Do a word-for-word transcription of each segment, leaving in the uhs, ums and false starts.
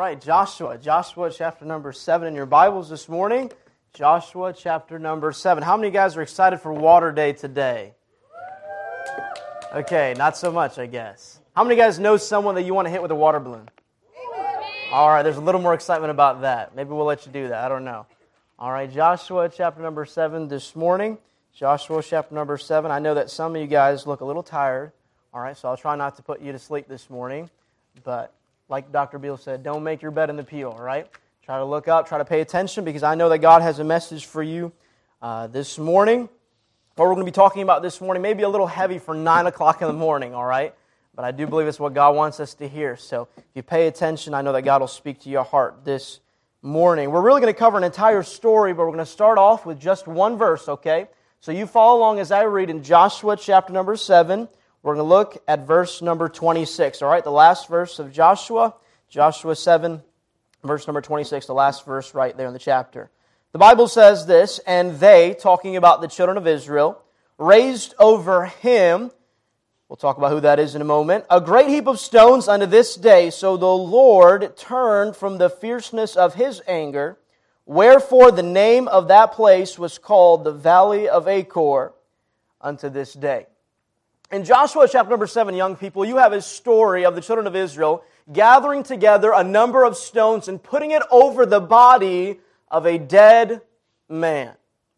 right, Joshua. Joshua chapter number seven in your Bibles this morning. Joshua chapter number seven. How many of you guys are excited for Water Day today? Okay, not so much, I guess. How many of you guys know someone that you want to hit with a water balloon? All right, there's a little more excitement about that. Maybe we'll let you do that. I don't know. All right, Joshua chapter number seven this morning. Joshua chapter number seven. I know that some of you guys look a little tired. All right, so I'll try not to put you to sleep this morning. But like Doctor Beal said, don't make your bed in the pew, all right? Try to look up, try to pay attention, because I know that God has a message for you uh, this morning. What we're going to be talking about this morning may be a little heavy for nine o'clock in the morning, all right? But I do believe it's what God wants us to hear. So if you pay attention, I know that God will speak to your heart this morning. We're really going to cover an entire story, but we're going to start off with just one verse, okay? So you follow along as I read in Joshua chapter number seven. We're going to look at verse number twenty-six, all right? The last verse of Joshua, Joshua seven, verse number twenty-six, the last verse right there in the chapter. The Bible says this, and they, talking about the children of Israel, raised over him, we'll talk about who that is in a moment, a great heap of stones unto this day. So the Lord turned from the fierceness of his anger, wherefore the name of that place was called the Valley of Achor unto this day. In Joshua chapter number seven, young people, you have a story of the children of Israel gathering together a number of stones and putting it over the body of a dead man.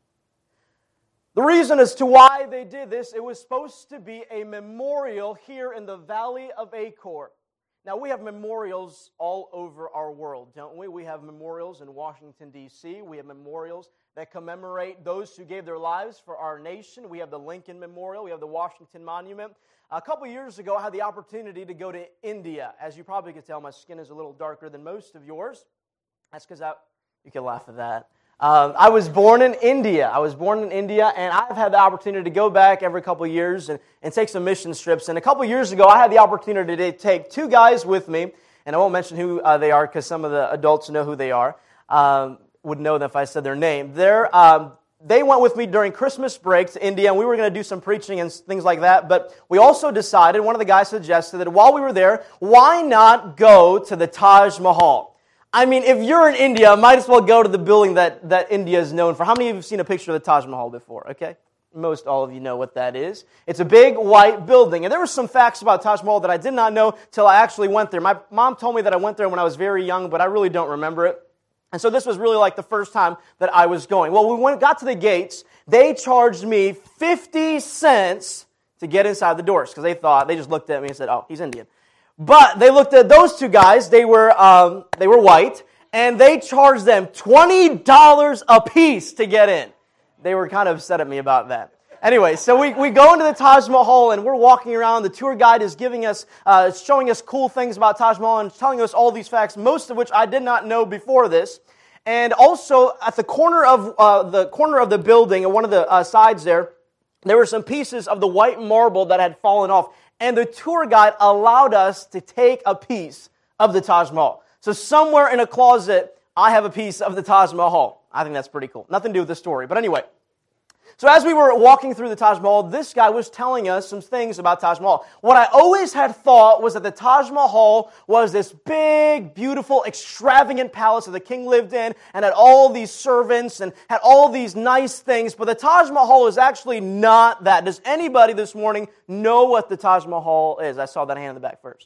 The reason as to why they did this, it was supposed to be a memorial here in the Valley of Achor. Now, we have memorials all over our world, don't we? We have memorials in Washington, D C We have memorials that commemorate those who gave their lives for our nation. We have the Lincoln Memorial. We have the Washington Monument. A couple years ago, I had the opportunity to go to India. As you probably could tell, my skin is a little darker than most of yours. That's because I, you can laugh at that. Um, I was born in India. I was born in India, and I've had the opportunity to go back every couple of years and, and take some mission trips. And a couple of years ago, I had the opportunity to take two guys with me, and I won't mention who uh, they are because some of the adults know who they are, um, would know them if I said their name. They're, um, they went with me during Christmas break to India, and we were going to do some preaching and things like that. But we also decided, one of the guys suggested that while we were there, why not go to the Taj Mahal? I mean, if you're in India, might as well go to the building that, that India is known for. How many of you have seen a picture of the Taj Mahal before? Okay, most all of you know what that is. It's a big white building. And there were some facts about Taj Mahal that I did not know till I actually went there. My mom told me that I went there when I was very young, but I really don't remember it. And so this was really like the first time that I was going. Well, we went, got to the gates. They charged me fifty cents to get inside the doors because they thought, they just looked at me and said, oh, he's Indian. But they looked at those two guys, they were um, they were white, and they charged them twenty dollars a piece to get in. They were kind of upset at me about that. Anyway, so we, we go into the Taj Mahal, and we're walking around. The tour guide is giving us, uh, showing us cool things about Taj Mahal and telling us all these facts, most of which I did not know before this. And also, at the corner of uh, the corner of the building, at one of the uh, sides there, there were some pieces of the white marble that had fallen off. And the tour guide allowed us to take a piece of the Taj Mahal. So somewhere in a closet, I have a piece of the Taj Mahal. I think that's pretty cool. Nothing to do with the story. But anyway, so as we were walking through the Taj Mahal, this guy was telling us some things about Taj Mahal. What I always had thought was that the Taj Mahal was this big, beautiful, extravagant palace that the king lived in and had all these servants and had all these nice things. But the Taj Mahal is actually not that. Does anybody this morning know what the Taj Mahal is? I saw that hand in the back first.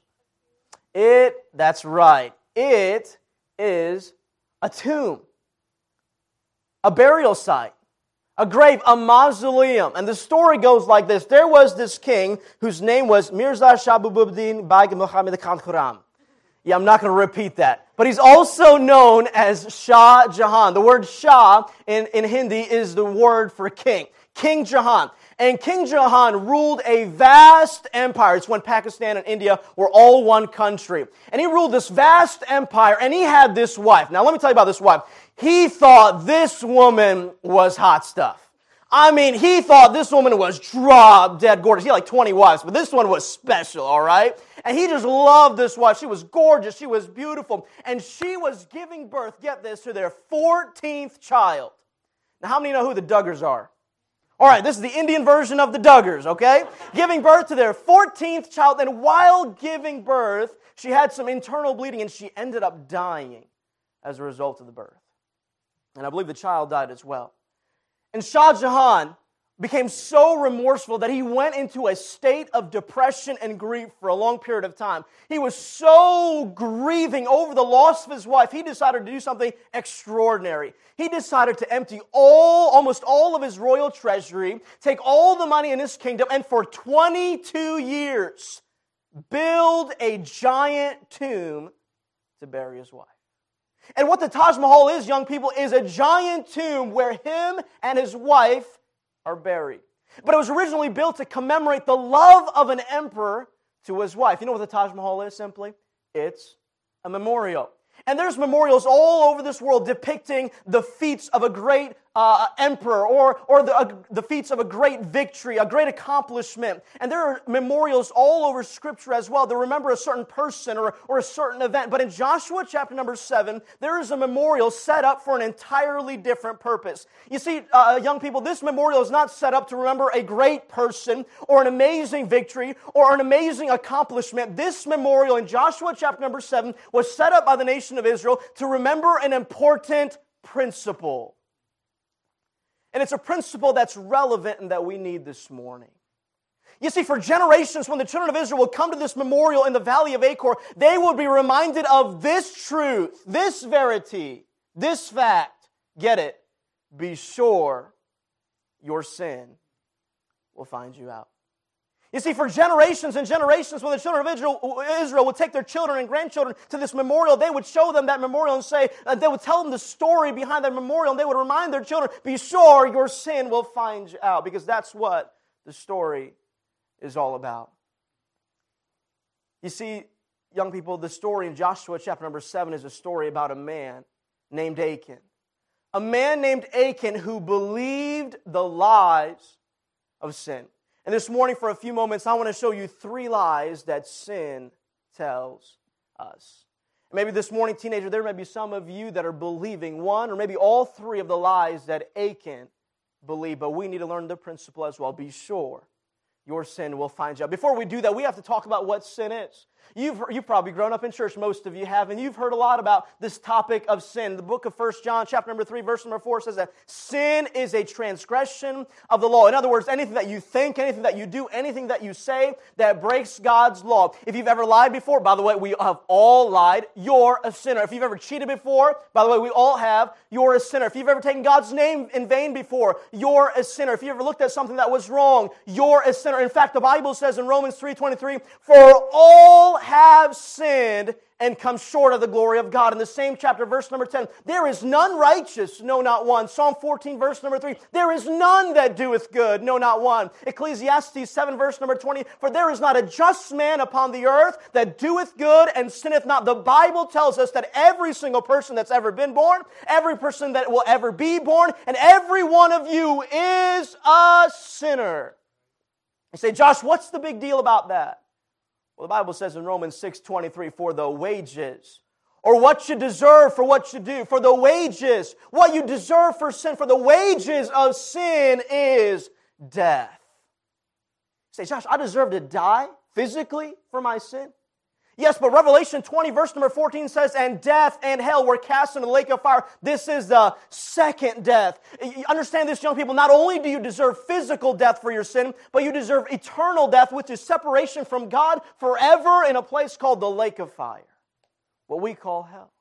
It, that's right. It is a tomb, a burial site. A grave, a mausoleum. And the story goes like this. There was this king whose name was Mirza Shahabuddin Beg Muhammad Khan Khurram. Yeah, I'm not going to repeat that. But he's also known as Shah Jahan. The word Shah in, in Hindi is the word for king. King Jahan. And King Jahan ruled a vast empire. It's when Pakistan and India were all one country. And he ruled this vast empire, and he had this wife. Now, let me tell you about this wife. He thought this woman was hot stuff. I mean, he thought this woman was drop dead gorgeous. He had like twenty wives, but this one was special, all right? And he just loved this wife. She was gorgeous. She was beautiful. And she was giving birth, get this, to their fourteenth child. Now, how many know who the Duggars are? All right, this is the Indian version of the Duggars, okay? Giving birth to their fourteenth child, and while giving birth, She had some internal bleeding, and she ended up dying as a result of the birth. And I believe the child died as well. And Shah Jahan became so remorseful that he went into a state of depression and grief for a long period of time. He was so grieving over the loss of his wife, he decided to do something extraordinary. He decided to empty all, almost all of his royal treasury, take all the money in his kingdom, and for twenty-two years, build a giant tomb to bury his wife. And what the Taj Mahal is, young people, is a giant tomb where him and his wife are buried. But it was originally built to commemorate the love of an emperor to his wife. You know what the Taj Mahal is, simply? It's a memorial. And there's memorials all over this world depicting the feats of a great uh, emperor or, or the, uh, the feats of a great victory, a great accomplishment. And there are memorials all over Scripture as well that remember a certain person or, or a certain event. But in Joshua chapter number seven, there is a memorial set up for an entirely different purpose. You see, uh, young people, this memorial is not set up to remember a great person or an amazing victory or an amazing accomplishment. This memorial in Joshua chapter number seven was set up by the nation of Israel to remember an important principle. And it's a principle that's relevant and that we need this morning. You see, for generations, when the children of Israel would come to this memorial in the valley of Achor, they would be reminded of this truth, this verity, this fact. Get it? Be sure your sin will find you out. You see, for generations and generations, when the children of Israel, Israel would take their children and grandchildren to this memorial, they would show them that memorial and say, uh, they would tell them the story behind that memorial, and they would remind their children, be sure your sin will find you out, because that's what the story is all about. You see, young people, the story in Joshua chapter number seven is a story about a man named Achan. A man named Achan who believed the lies of sin. And this morning, for a few moments, I want to show you three lies that sin tells us. Maybe this morning, teenager, there may be some of you that are believing one or maybe all three of the lies that Achan believed, but we need to learn the principle as well. Be sure your sin will find you out. Before we do that, we have to talk about what sin is. You've, you've probably grown up in church, most of you have, and you've heard a lot about this topic of sin. The book of First John, chapter number three, verse number four says that sin is a transgression of the law. In other words, anything that you think, anything that you do, anything that you say that breaks God's law. If you've ever lied before, by the way, we have all lied, you're a sinner. If you've ever cheated before, by the way, we all have, you're a sinner. If you've ever taken God's name in vain before, you're a sinner. If you ever looked at something that was wrong, you're a sinner. In fact, the Bible says in Romans three twenty-three, for all have sinned and come short of the glory of God. In the same chapter, verse number ten, there is none righteous, no, not one. Psalm fourteen, verse number three, there is none that doeth good, no, not one. Ecclesiastes seven, verse number twenty, for there is not a just man upon the earth that doeth good and sinneth not. The Bible tells us that every single person that's ever been born, every person that will ever be born, and every one of you is a sinner. You say, Josh, what's the big deal about that? Well, the Bible says in Romans six twenty-three, for the wages, or what you deserve for what you do, for the wages, what you deserve for sin, for the wages of sin is death. You say, Josh, I deserve to die physically for my sin? Yes, but Revelation twenty, verse number fourteen says, and death and hell were cast into the lake of fire. This is the second death. You understand this, young people? Not only do you deserve physical death for your sin, but you deserve eternal death, which is separation from God forever in a place called the lake of fire, what we call hell.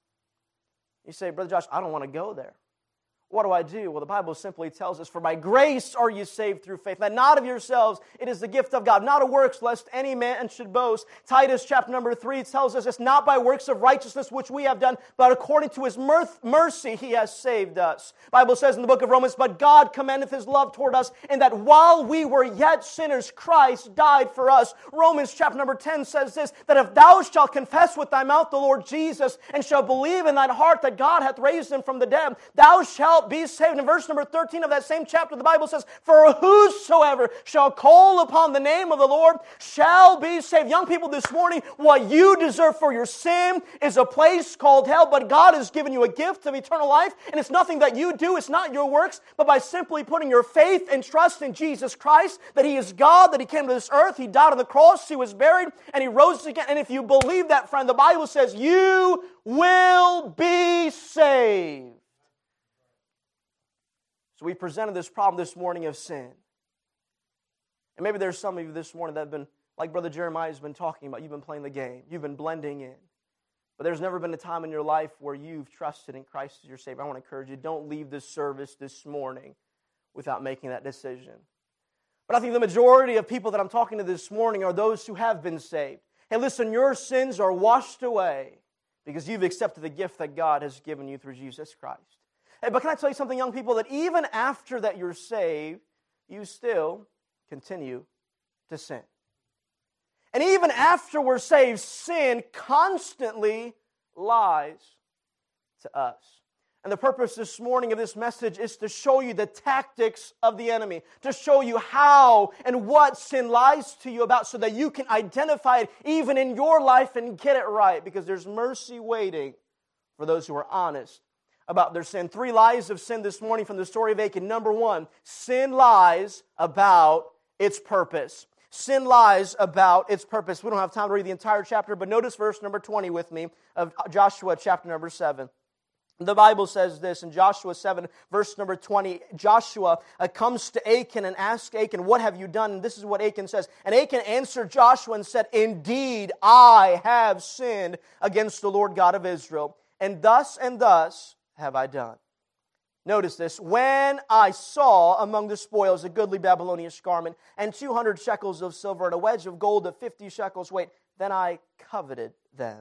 You say, Brother Josh, I don't want to go there. What do I do? Well, the Bible simply tells us, for by grace are you saved through faith, that not of yourselves, it is the gift of God, not of works, lest any man should boast. Titus chapter number three tells us it's not by works of righteousness which we have done, but according to His mercy He has saved us. The Bible says in the book of Romans, but God commendeth His love toward us, in that while we were yet sinners, Christ died for us. Romans chapter number ten says this, that if thou shalt confess with thy mouth the Lord Jesus, and shalt believe in thine heart that God hath raised Him from the dead, thou shalt shall be saved. In verse number thirteen of that same chapter, the Bible says, for whosoever shall call upon the name of the Lord shall be saved. Young people, this morning, what you deserve for your sin is a place called hell, but God has given you a gift of eternal life, and it's nothing that you do, it's not your works, but by simply putting your faith and trust in Jesus Christ, that He is God, that He came to this earth, He died on the cross, He was buried, and He rose again. And if you believe that, friend, the Bible says you will be saved. So we presented this problem this morning of sin. And maybe there's some of you this morning that have been, like Brother Jeremiah has been talking about, you've been playing the game, you've been blending in. But there's never been a time in your life where you've trusted in Christ as your Savior. I want to encourage you, don't leave this service this morning without making that decision. But I think the majority of people that I'm talking to this morning are those who have been saved. Hey, listen, your sins are washed away because you've accepted the gift that God has given you through Jesus Christ. Hey, but can I tell you something, young people, that even after that you're saved, you still continue to sin. And even after we're saved, sin constantly lies to us. And the purpose this morning of this message is to show you the tactics of the enemy, to show you how and what sin lies to you about so that you can identify it even in your life and get it right, because there's mercy waiting for those who are honest about their sin. Three lies of sin this morning from the story of Achan. Number one, sin lies about its purpose. Sin lies about its purpose. We don't have time to read the entire chapter, but notice verse number twenty with me of Joshua chapter number seven. The Bible says this in Joshua seven, verse number twenty. Joshua uh, comes to Achan and asks Achan, what have you done? And this is what Achan says. And Achan answered Joshua and said, indeed, I have sinned against the Lord God of Israel. And thus and thus have I done. Notice this. When I saw among the spoils a goodly Babylonian garment and two hundred shekels of silver and a wedge of gold of fifty shekels weight, then I coveted them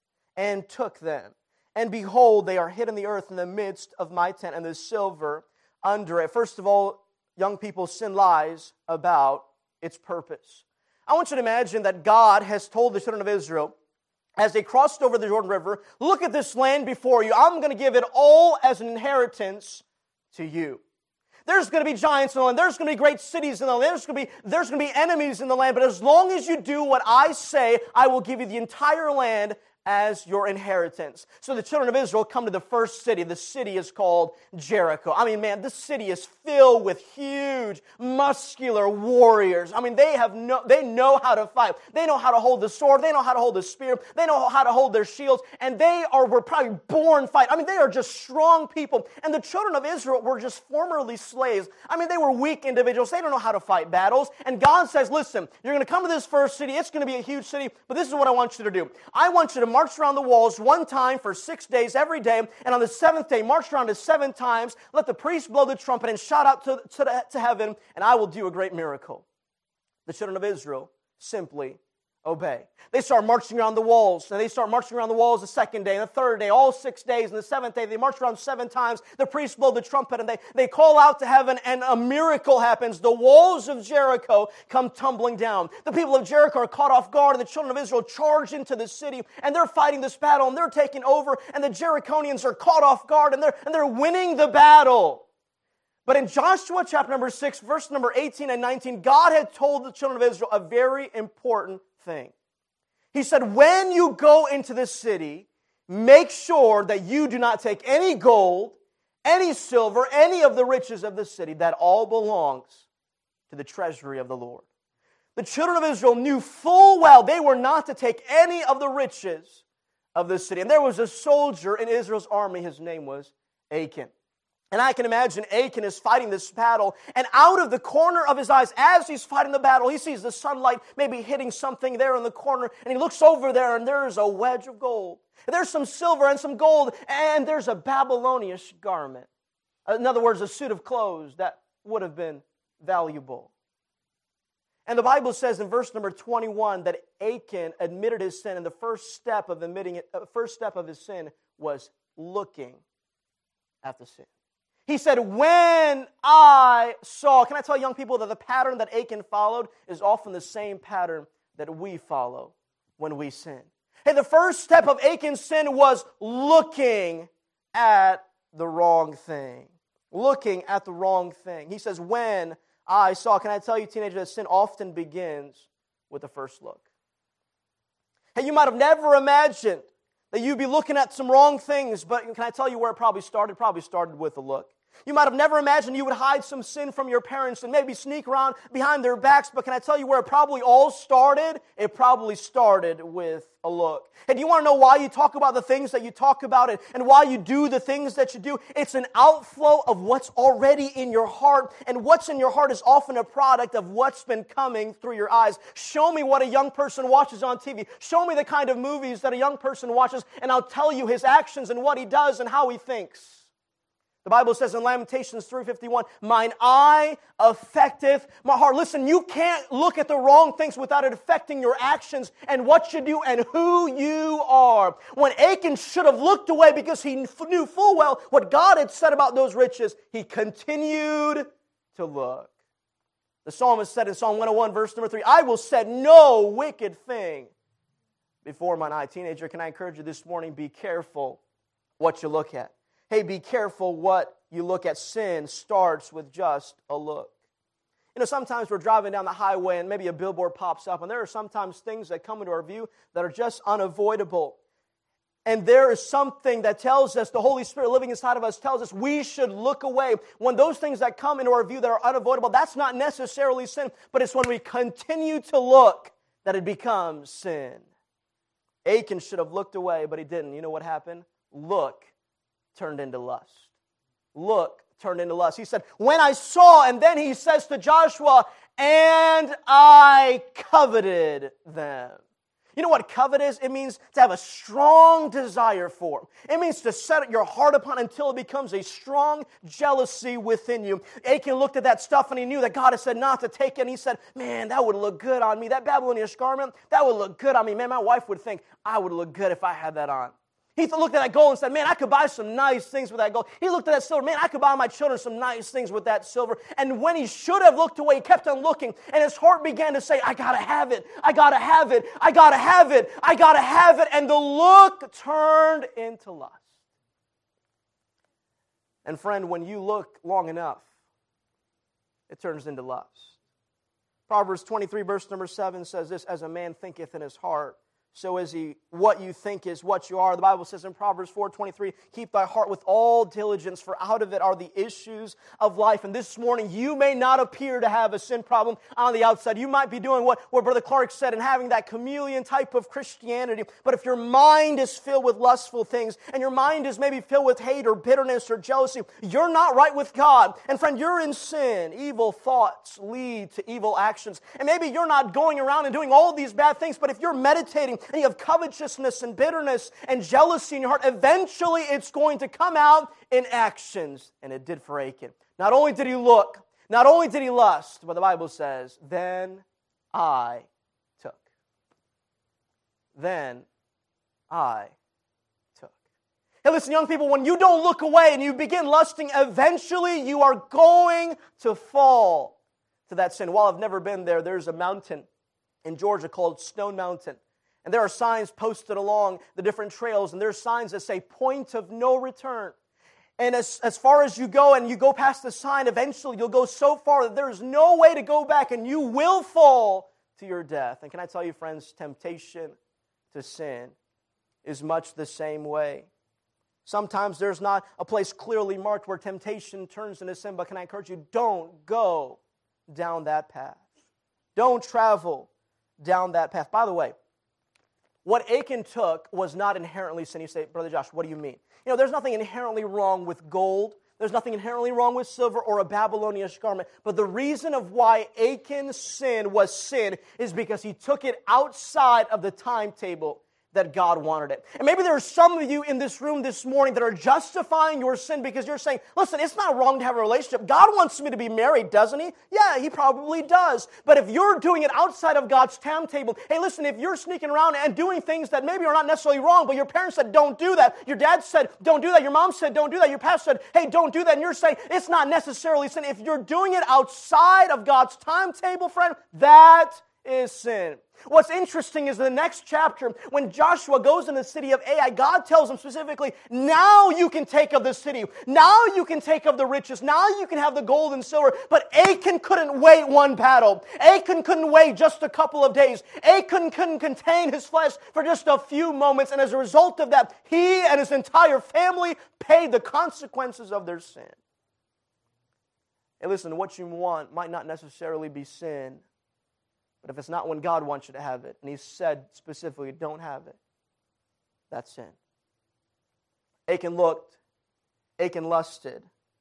and took them. And behold, they are hid in the earth in the midst of my tent, and the silver under it. First of all, young people, sin lies about its purpose. I want you to imagine that God has told the children of Israel, as they crossed over the Jordan River, look at this land before you. I'm going to give it all as an inheritance to you. There's going to be giants in the land. There's going to be great cities in the land. There's going to be, there's going to be enemies in the land. But as long as you do what I say, I will give you the entire land as your inheritance. So the children of Israel come to the first city. The city is called Jericho. I mean, man, this city is filled with huge, muscular warriors. I mean, they have no, they know how to fight. They know how to hold the sword. They know how to hold the spear. They know how to hold their shields. And they are were probably born fight. I mean, they are just strong people. And the children of Israel were just formerly slaves. I mean, they were weak individuals. They don't know how to fight battles. And God says, listen, you're going to come to this first city. It's going to be a huge city. But this is what I want you to do. I want you to march around the walls one time for six days every day, and on the seventh day, march around it seven times, let the priest blow the trumpet and shout out to, to, the, to heaven, and I will do a great miracle. The children of Israel simply obey. They start marching around the walls, and they start marching around the walls the second day, and the third day, all six days, and the seventh day, they march around seven times, the priests blow the trumpet, and they, they call out to heaven, and a miracle happens. The walls of Jericho come tumbling down. The people of Jericho are caught off guard, and the children of Israel charge into the city, and they're fighting this battle, and they're taking over, and the Jerichonians are caught off guard, and they're, and they're winning the battle. But in Joshua chapter number six, verse number eighteen and nineteen, God had told the children of Israel a very important thing. He said, when you go into this city, make sure that you do not take any gold, any silver, any of the riches of the city. That all belongs to the treasury of the Lord. The children of Israel knew full well they were not to take any of the riches of the city. And there was a soldier in Israel's army. His name was Achan. And I can imagine Achan is fighting this battle, and out of the corner of his eyes, as he's fighting the battle, he sees the sunlight maybe hitting something there in the corner, and he looks over there, and there's a wedge of gold. And there's some silver and some gold, and there's a Babylonian garment. In other words, a suit of clothes that would have been valuable. And the Bible says in verse number twenty-one that Achan admitted his sin, and the first step of admitting it, uh, first step of his sin was looking at the sin. He said, when I saw, can I tell young people that the pattern that Achan followed is often the same pattern that we follow when we sin. Hey, the first step of Achan's sin was looking at the wrong thing. looking at the wrong thing. He says, when I saw, can I tell you, teenager, that sin often begins with the first look. Hey, you might have never imagined that you'd be looking at some wrong things, but can I tell you where it probably started? It probably started with a look. You might have never imagined you would hide some sin from your parents and maybe sneak around behind their backs, but can I tell you where it probably all started? It probably started with a look. And do you want to know why you talk about the things that you talk about and, and why you do the things that you do? It's an outflow of what's already in your heart, and what's in your heart is often a product of what's been coming through your eyes. Show me what a young person watches on T V. Show me the kind of movies that a young person watches, and I'll tell you his actions and what he does and how he thinks. The Bible says in Lamentations three fifty-one, mine eye affecteth my heart. Listen, you can't look at the wrong things without it affecting your actions and what you do and who you are. When Achan should have looked away because he knew full well what God had said about those riches, he continued to look. The psalmist said in Psalm one oh one, verse number three, I will set no wicked thing before mine eye. Teenager, can I encourage you this morning, be careful what you look at. Hey, be careful what you look at. Sin starts with just a look. You know, sometimes we're driving down the highway and maybe a billboard pops up, and there are sometimes things that come into our view that are just unavoidable. And there is something that tells us, the Holy Spirit living inside of us tells us we should look away. When those things that come into our view that are unavoidable, that's not necessarily sin, but it's when we continue to look that it becomes sin. Achan should have looked away, but he didn't. You know what happened? Look turned into lust. Look turned into lust. He said, when I saw, and then he says to Joshua, and I coveted them. You know what covet is? It means to have a strong desire for. It means to set your heart upon until it becomes a strong jealousy within you. Achan looked at that stuff and he knew that God had said not to take it. And he said, man, that would look good on me. That Babylonian garment, that would look good on me. Man, my wife would think I would look good if I had that on. He looked at that gold and said, man, I could buy some nice things with that gold. He looked at that silver. Man, I could buy my children some nice things with that silver. And when he should have looked away, he kept on looking. And his heart began to say, I got to have it. I got to have it. I got to have it. I got to have it. And the look turned into lust. And friend, when you look long enough, it turns into lust. Proverbs twenty-three, verse number seven says this, as a man thinketh in his heart, so is he. What you think is what you are. The Bible says in Proverbs four twenty-three, keep thy heart with all diligence, for out of it are the issues of life. And this morning, you may not appear to have a sin problem on the outside. You might be doing what, what Brother Clark said and having that chameleon type of Christianity. But if your mind is filled with lustful things, and your mind is maybe filled with hate or bitterness or jealousy, you're not right with God. And friend, you're in sin. Evil thoughts lead to evil actions. And maybe you're not going around and doing all these bad things, but if you're meditating and you have covetousness and bitterness and jealousy in your heart, eventually it's going to come out in actions. And it did for Achan. Not only did he look, not only did he lust, but the Bible says, then I took. Then I took. Hey, listen, young people, when you don't look away and you begin lusting, eventually you are going to fall to that sin. While I've never been there, there's a mountain in Georgia called Stone Mountain. And there are signs posted along the different trails, and there's signs that say, point of no return. And as, as far as you go, and you go past the sign, eventually you'll go so far that there is no way to go back, and you will fall to your death. And can I tell you, friends, temptation to sin is much the same way. Sometimes there's not a place clearly marked where temptation turns into sin, but can I encourage you, don't go down that path. Don't travel down that path. By the way, what Achan took was not inherently sin. You say, Brother Josh, what do you mean? You know, there's nothing inherently wrong with gold. There's nothing inherently wrong with silver or a Babylonian garment. But the reason of why Achan's sin was sin is because he took it outside of the timetable that God wanted it. And maybe there are some of you in this room this morning that are justifying your sin because you're saying, listen, it's not wrong to have a relationship. God wants me to be married, doesn't He? Yeah, He probably does. But if you're doing it outside of God's timetable, hey, listen, if you're sneaking around and doing things that maybe are not necessarily wrong, but your parents said, don't do that. Your dad said, don't do that. Your mom said, don't do that. Your pastor said, hey, don't do that. And you're saying, it's not necessarily sin. If you're doing it outside of God's timetable, friend, that is sin. What's interesting is in the next chapter, when Joshua goes into the city of Ai, God tells him specifically, now you can take of the city. Now you can take of the riches. Now you can have the gold and silver. But Achan couldn't wait one battle. Achan couldn't wait just a couple of days. Achan couldn't contain his flesh for just a few moments. And as a result of that, he and his entire family paid the consequences of their sin. Hey, listen, what you want might not necessarily be sin. But if it's not when God wants you to have it, and He said specifically, don't have it, that's sin. Achan looked, Achan lusted,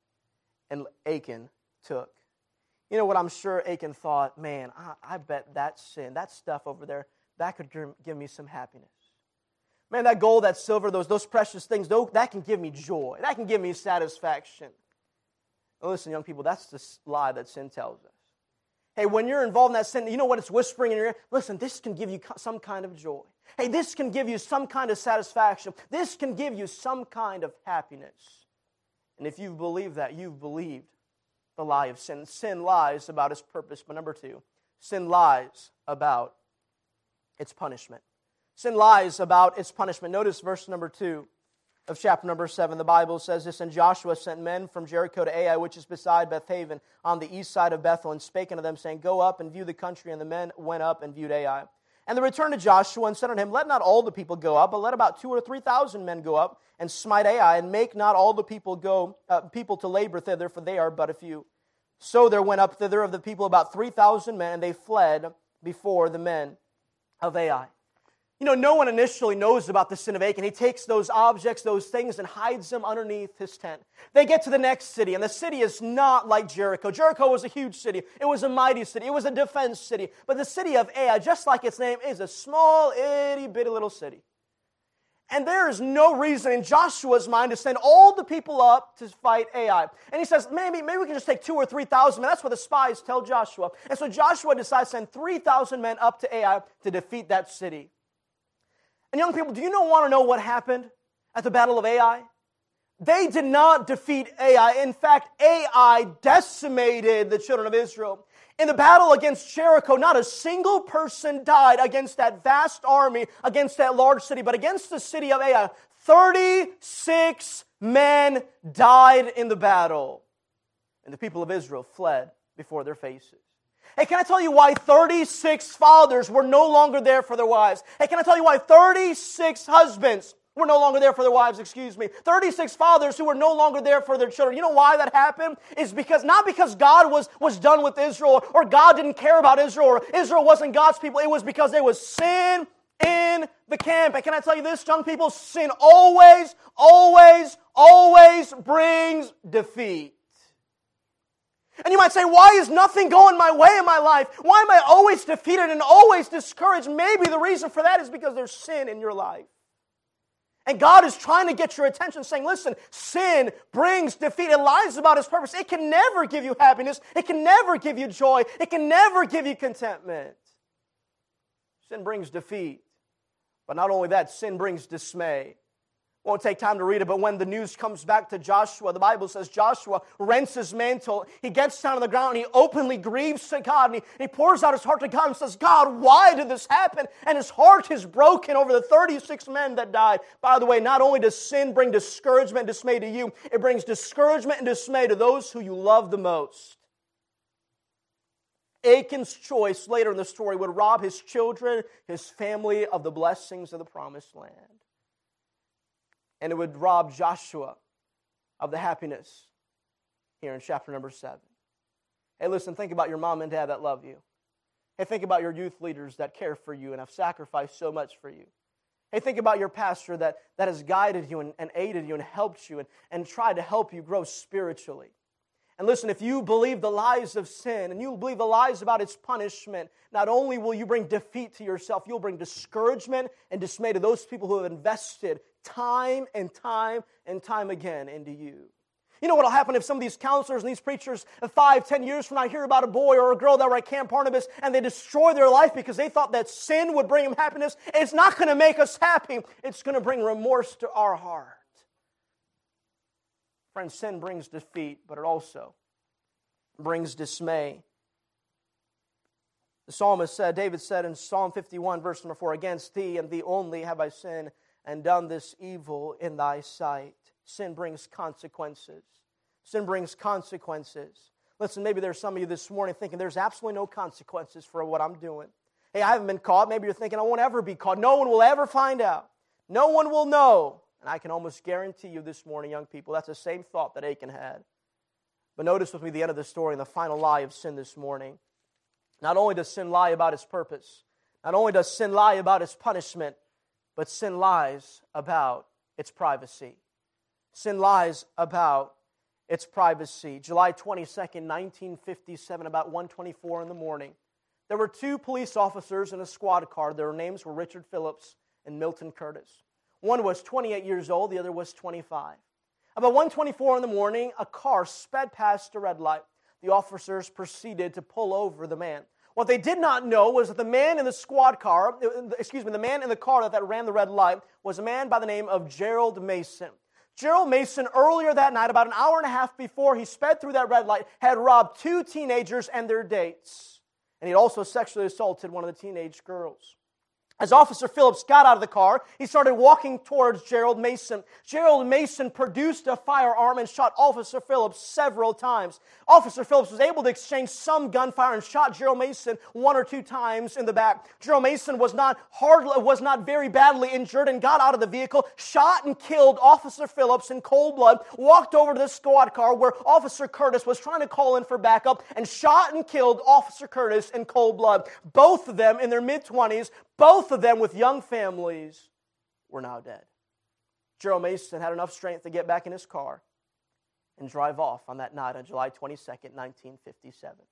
and Achan took. You know what I'm sure Achan thought? Man, I, I bet that sin, that stuff over there, that could give me some happiness. Man, that gold, that silver, those, those precious things, that can give me joy. That can give me satisfaction. Now listen, young people, that's the lie that sin tells us. Hey, when you're involved in that sin, you know what it's whispering in your ear? Listen, this can give you some kind of joy. Hey, this can give you some kind of satisfaction. This can give you some kind of happiness. And if you've believed that, you've believed the lie of sin. Sin lies about its purpose. But number two, sin lies about its punishment. Sin lies about its punishment. Notice verse number two of chapter number seven. The Bible says this, and Joshua sent men from Jericho to Ai, which is beside Bethaven, on the east side of Bethel, and spake unto them, saying, go up and view the country. And the men went up and viewed Ai. And they returned to Joshua and said unto him, let not all the people go up, but let about two or three thousand men go up and smite Ai, and make not all the people go uh, people to labor thither, for they are but a few. So there went up thither of the people about three thousand men, and they fled before the men of Ai. You know, no one initially knows about the sin of Achan. He takes those objects, those things, and hides them underneath his tent. They get to the next city, and the city is not like Jericho. Jericho was a huge city. It was a mighty city. It was a defense city. But the city of Ai, just like its name, is a small, itty-bitty little city. And there is no reason in Joshua's mind to send all the people up to fight Ai. And he says, maybe, maybe we can just take two or three thousand men. That's what the spies tell Joshua. And so Joshua decides to send three thousand men up to Ai to defeat that city. And young people, do you know, want to know what happened at the Battle of Ai? They did not defeat Ai. In fact, Ai decimated the children of Israel. In the battle against Jericho, not a single person died against that vast army, against that large city, but against the city of Ai, thirty-six men died in the battle. And the people of Israel fled before their faces. Hey, can I tell you why thirty-six fathers were no longer there for their wives? Hey, can I tell you why thirty-six husbands were no longer there for their wives, excuse me. thirty-six fathers who were no longer there for their children. You know why that happened? Is because, not because God was, was done with Israel, or God didn't care about Israel, or Israel wasn't God's people. It was because there was sin in the camp. And can I tell you this, young people? Sin always, always, always brings defeat. And you might say, why is nothing going my way in my life? Why am I always defeated and always discouraged? Maybe the reason for that is because there's sin in your life. And God is trying to get your attention, saying, listen, sin brings defeat. It lies about His purpose. It can never give you happiness. It can never give you joy. It can never give you contentment. Sin brings defeat. But not only that, sin brings dismay. Won't take time to read it, but when the news comes back to Joshua, the Bible says Joshua rents his mantle. He gets down on the ground and he openly grieves to God. And he, and he pours out his heart to God and says, God, why did this happen? And his heart is broken over the thirty-six men that died. By the way, not only does sin bring discouragement and dismay to you, it brings discouragement and dismay to those who you love the most. Achan's choice later in the story would rob his children, his family, of the blessings of the promised land. And it would rob Joshua of the happiness here in chapter number seven. Hey, listen, think about your mom and dad that love you. Hey, think about your youth leaders that care for you and have sacrificed so much for you. Hey, think about your pastor that, that has guided you and, and aided you and helped you and, and tried to help you grow spiritually. And listen, if you believe the lies of sin and you believe the lies about its punishment, not only will you bring defeat to yourself, you'll bring discouragement and dismay to those people who have invested time and time and time again into you. You know what will happen if some of these counselors and these preachers five, ten years from now hear about a boy or a girl that were at Camp Barnabas and they destroy their life because they thought that sin would bring them happiness? It's not going to make us happy. It's going to bring remorse to our heart. Friends, sin brings defeat, but it also brings dismay. The psalmist said, David said in Psalm fifty-one, verse number four, against thee and thee only have I sinned and done this evil in thy sight. Sin brings consequences. Sin brings consequences. Listen, maybe there's some of you this morning thinking there's absolutely no consequences for what I'm doing. Hey, I haven't been caught. Maybe you're thinking I won't ever be caught. No one will ever find out. No one will know. And I can almost guarantee you this morning, young people, that's the same thought that Achan had. But notice with me the end of the story and the final lie of sin this morning. Not only does sin lie about its purpose, not only does sin lie about its punishment, but sin lies about its privacy. Sin lies about its privacy. July twenty-second, nineteen fifty-seven, about one twenty-four in the morning, there were two police officers in a squad car. Their names were Richard Phillips and Milton Curtis. One was twenty-eight years old, the other was twenty-five. About one twenty-four in the morning, a car sped past a red light. The officers proceeded to pull over the man. What they did not know was that the man in the squad car, excuse me, the man in the car that, that ran the red light was a man by the name of Gerald Mason. Gerald Mason, earlier that night, about an hour and a half before he sped through that red light, had robbed two teenagers and their dates. And he had also sexually assaulted one of the teenage girls. As Officer Phillips got out of the car, he started walking towards Gerald Mason. Gerald Mason produced a firearm and shot Officer Phillips several times. Officer Phillips was able to exchange some gunfire and shot Gerald Mason one or two times in the back. Gerald Mason was not hard, was not very badly injured and got out of the vehicle, shot and killed Officer Phillips in cold blood, walked over to the squad car where Officer Curtis was trying to call in for backup, and shot and killed Officer Curtis in cold blood. Both of them in their mid-twenties, both of them with young families, were now dead. Gerald Mason had enough strength to get back in his car and drive off on that night on July twenty-second, nineteen fifty-seven.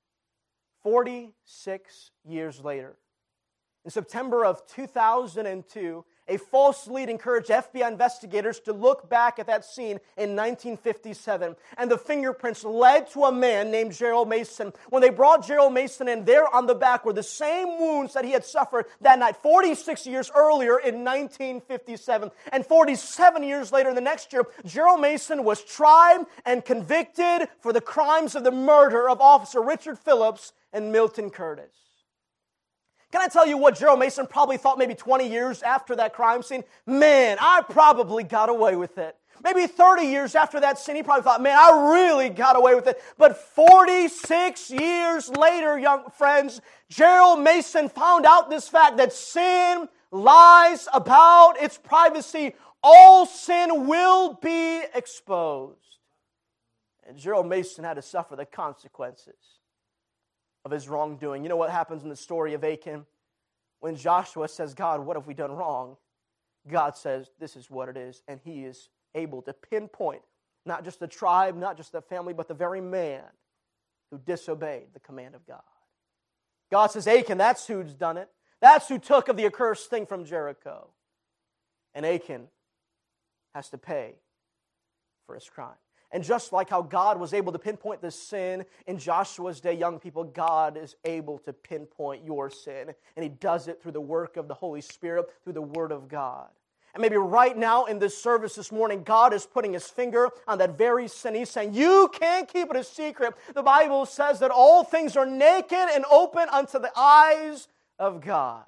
forty-six years later, in September of two thousand two, a false lead encouraged F B I investigators to look back at that scene in nineteen fifty-seven. And the fingerprints led to a man named Gerald Mason. When they brought Gerald Mason in, there on the back were the same wounds that he had suffered that night, forty-six years earlier in nineteen fifty-seven. And forty-seven years later, in the next year, Gerald Mason was tried and convicted for the crimes of the murder of Officer Richard Phillips and Milton Curtis. Can I tell you what Gerald Mason probably thought maybe twenty years after that crime scene? Man, I probably got away with it. Maybe thirty years after that scene, he probably thought, man, I really got away with it. But forty-six years later, young friends, Gerald Mason found out this fact that sin lies about its privacy. All sin will be exposed. And Gerald Mason had to suffer the consequences of his wrongdoing. You know what happens in the story of Achan? When Joshua says, God, what have we done wrong? God says, this is what it is. And he is able to pinpoint not just the tribe, not just the family, but the very man who disobeyed the command of God. God says, Achan, that's who's done it. That's who took of the accursed thing from Jericho. And Achan has to pay for his crime. And just like how God was able to pinpoint the sin in Joshua's day, young people, God is able to pinpoint your sin. And He does it through the work of the Holy Spirit, through the Word of God. And maybe right now in this service this morning, God is putting His finger on that very sin. He's saying, you can't keep it a secret. The Bible says that all things are naked and open unto the eyes of God.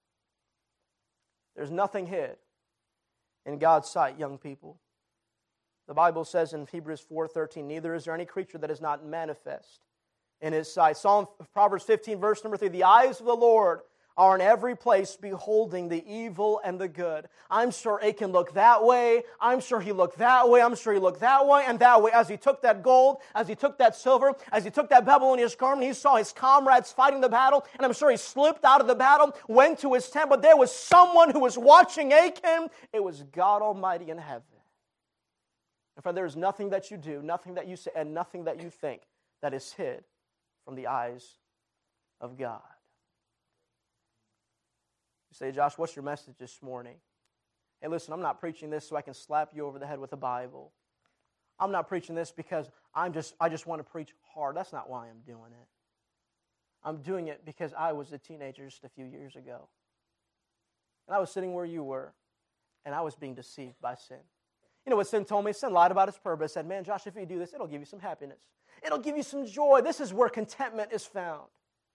There's nothing hid in God's sight, young people. The Bible says in Hebrews four thirteen, neither is there any creature that is not manifest in His sight. Psalm Proverbs fifteen, verse number three, the eyes of the Lord are in every place, beholding the evil and the good. I'm sure Achan looked that way. I'm sure he looked that way. I'm sure he looked that way and that way. As he took that gold, as he took that silver, as he took that Babylonian garment, he saw his comrades fighting the battle, and I'm sure he slipped out of the battle, went to his tent, but there was someone who was watching Achan. It was God Almighty in heaven. And friend, there is nothing that you do, nothing that you say, and nothing that you think that is hid from the eyes of God. You say, Josh, what's your message this morning? Hey, listen, I'm not preaching this so I can slap you over the head with a Bible. I'm not preaching this because I'm just I just want to preach hard. That's not why I'm doing it. I'm doing it because I was a teenager just a few years ago. And I was sitting where you were, and I was being deceived by sin. You know what sin told me? Sin lied about its purpose. Said, man, Josh, if you do this, it'll give you some happiness. It'll give you some joy. This is where contentment is found.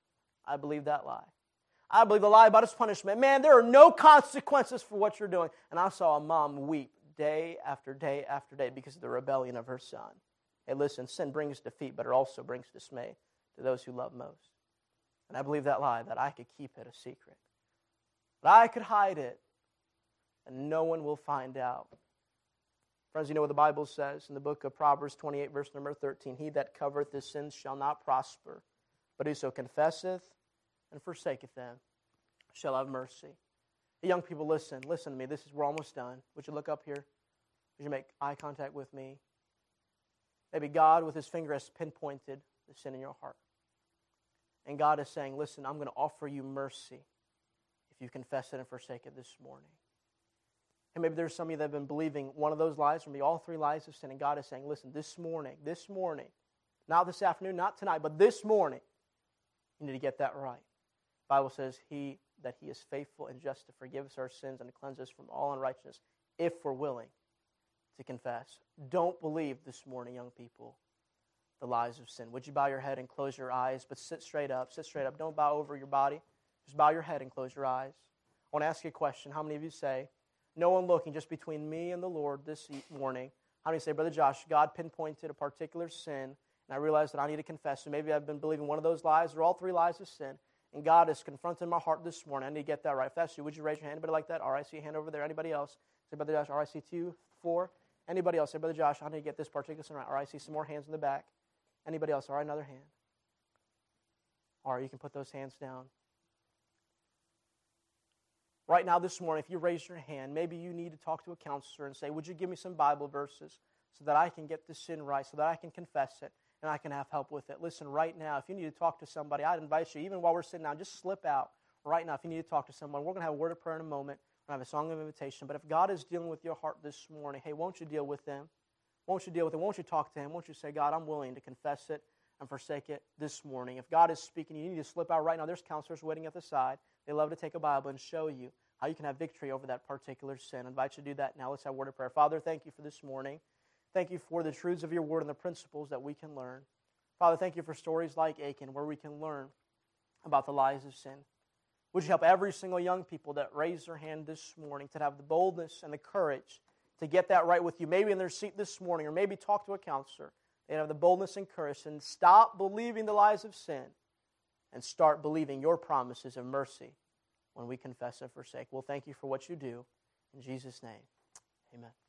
I believe that lie. I believe the lie about his punishment. Man, there are no consequences for what you're doing. And I saw a mom weep day after day after day because of the rebellion of her son. Hey, listen, sin brings defeat, but it also brings dismay to those who love most. And I believe that lie, that I could keep it a secret. That I could hide it, and no one will find out. Friends, you know what the Bible says in the book of Proverbs twenty-eight, verse number thirteen. He that covereth his sins shall not prosper, but whoso confesseth and forsaketh them shall have mercy. Hey, young people, listen. Listen to me. This is, we're almost done. Would you look up here? Would you make eye contact with me? Maybe God with his finger has pinpointed the sin in your heart. And God is saying, listen, I'm going to offer you mercy if you confess it and forsake it this morning. And maybe there's some of you that have been believing one of those lies, or maybe all three lies of sin, and God is saying, listen, this morning, this morning, not this afternoon, not tonight, but this morning, you need to get that right. The Bible says he that he is faithful and just to forgive us our sins and to cleanse us from all unrighteousness if we're willing to confess. Don't believe this morning, young people, the lies of sin. Would you bow your head and close your eyes, but sit straight up, sit straight up. Don't bow over your body. Just bow your head and close your eyes. I want to ask you a question. How many of you say, no one looking, just between me and the Lord this morning? How many say, Brother Josh, God pinpointed a particular sin, and I realized that I need to confess. So maybe I've been believing one of those lies or all three lies of sin, and God is confronting my heart this morning. I need to get that right. If that's you, would you raise your hand? Anybody like that? All right, I see a hand over there. Anybody else? Say, Brother Josh, all right, I see two, four. Anybody else? Say, Brother Josh, I need to get this particular sin right. All right, I see some more hands in the back. Anybody else? All right, another hand. All right, you can put those hands down. Right now this morning, if you raise your hand, maybe you need to talk to a counselor and say, would you give me some Bible verses so that I can get this sin right, so that I can confess it, and I can have help with it. Listen, right now, if you need to talk to somebody, I'd invite you, even while we're sitting down, just slip out right now if you need to talk to someone. We're going to have a word of prayer in a moment. We're going to have a song of invitation. But if God is dealing with your heart this morning, hey, won't you deal with them? Won't you deal with it? Won't you talk to him? Won't you say, God, I'm willing to confess it and forsake it this morning? If God is speaking, you need to slip out right now. There's counselors waiting at the side. They love to take a Bible and show you how you can have victory over that particular sin. I invite you to do that now. Let's have a word of prayer. Father, thank you for this morning. Thank you for the truths of your word and the principles that we can learn. Father, thank you for stories like Achan where we can learn about the lies of sin. Would you help every single young people that raised their hand this morning to have the boldness and the courage to get that right with you, maybe in their seat this morning, or maybe talk to a counselor. They have the boldness and courage and stop believing the lies of sin and start believing your promises of mercy when we confess and forsake. Well, thank you for what you do. In Jesus' name, amen.